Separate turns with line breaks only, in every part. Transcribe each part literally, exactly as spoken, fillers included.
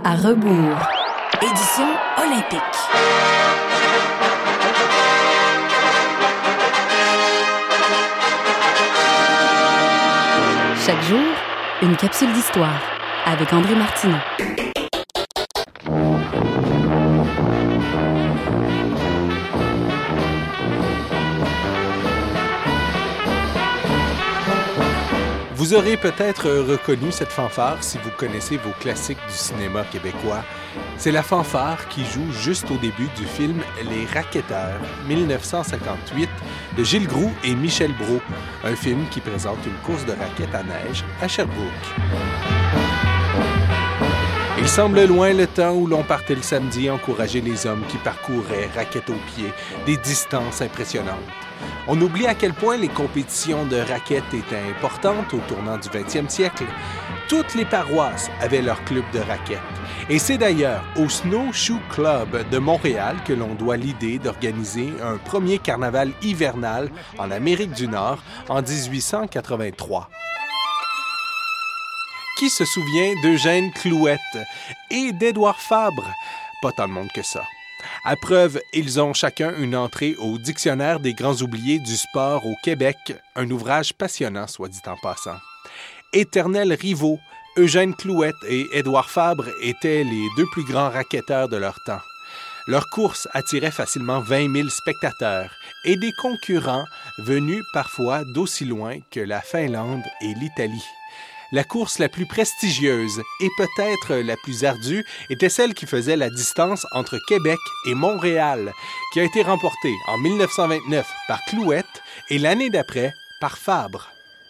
à rebours. Édition olympique. Chaque jour, une capsule d'histoire avec André Martineau.
Vous aurez peut-être reconnu cette fanfare si vous connaissez vos classiques du cinéma québécois. C'est la fanfare qui joue juste au début du film Les Racketteurs, dix-neuf cent cinquante-huit, de Gilles Groult et Michel Brault, un film qui présente une course de raquettes à neige à Sherbrooke. Il semble loin le temps où l'on partait le samedi encourager les hommes qui parcouraient, raquettes aux pieds, des distances impressionnantes. On oublie à quel point les compétitions de raquettes étaient importantes au tournant du vingtième siècle. Toutes les paroisses avaient leur club de raquettes. Et c'est d'ailleurs au Snowshoe Club de Montréal que l'on doit l'idée d'organiser un premier carnaval hivernal en Amérique du Nord en dix-huit cent quatre-vingt-trois. Qui se souvient d'Eugène Clouette et d'Édouard Fabre? Pas tant de monde que ça. À preuve, ils ont chacun une entrée au Dictionnaire des grands oubliés du sport au Québec, un ouvrage passionnant, soit dit en passant. Éternels rivaux, Eugène Clouette et Édouard Fabre étaient les deux plus grands racketteurs de leur temps. Leur course attirait facilement vingt mille spectateurs et des concurrents venus parfois d'aussi loin que la Finlande et l'Italie. La course la plus prestigieuse et peut-être la plus ardue était celle qui faisait la distance entre Québec et Montréal, qui a été remportée en dix-neuf cent vingt-neuf par Clouette et l'année d'après par Fabre.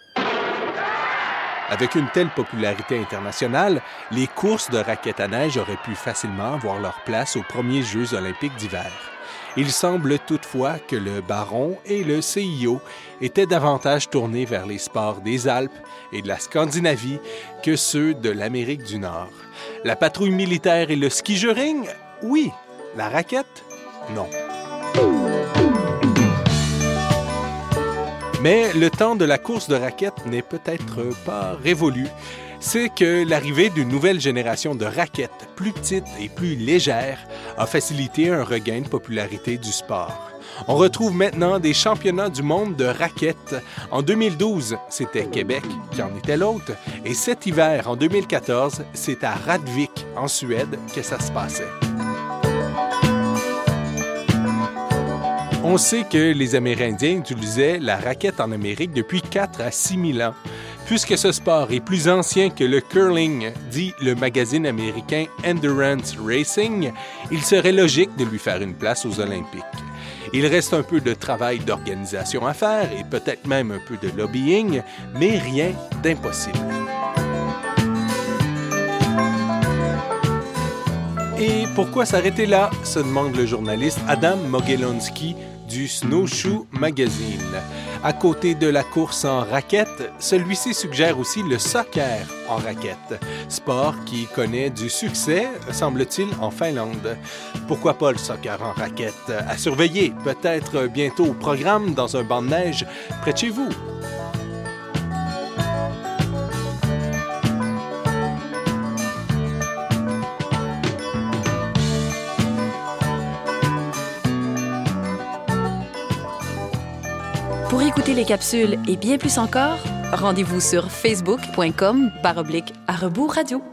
Avec une telle popularité internationale, les courses de raquettes à neige auraient pu facilement avoir leur place aux premiers Jeux olympiques d'hiver. Il semble toutefois que le Baron et le C I O étaient davantage tournés vers les sports des Alpes et de la Scandinavie que ceux de l'Amérique du Nord. La patrouille militaire et le ski-juring? Oui. La raquette? Non. Mais le temps de la course de raquettes n'est peut-être pas révolu. C'est que l'arrivée d'une nouvelle génération de raquettes plus petites et plus légères a facilité un regain de popularité du sport. On retrouve maintenant des championnats du monde de raquettes. En deux mille douze, c'était Québec qui en était l'hôte, et cet hiver, en deux mille quatorze, c'est à Radvik, en Suède, que ça se passait. On sait que les Amérindiens utilisaient la raquette en Amérique depuis quatre à six mille ans. Puisque ce sport est plus ancien que le curling, dit le magazine américain Endurance Racing, il serait logique de lui faire une place aux Olympiques. Il reste un peu de travail d'organisation à faire et peut-être même un peu de lobbying, mais rien d'impossible. Et pourquoi s'arrêter là, se demande le journaliste Adam Mogielonski du Snowshoe Magazine. À côté de la course en raquette, celui-ci suggère aussi le soccer en raquette, sport qui connaît du succès, semble-t-il, en Finlande. Pourquoi pas le soccer en raquette? À surveiller, peut-être bientôt au programme dans un banc de neige près de chez vous.
Pour écouter les capsules et bien plus encore, rendez-vous sur facebook point com barre oblique à rebours radio.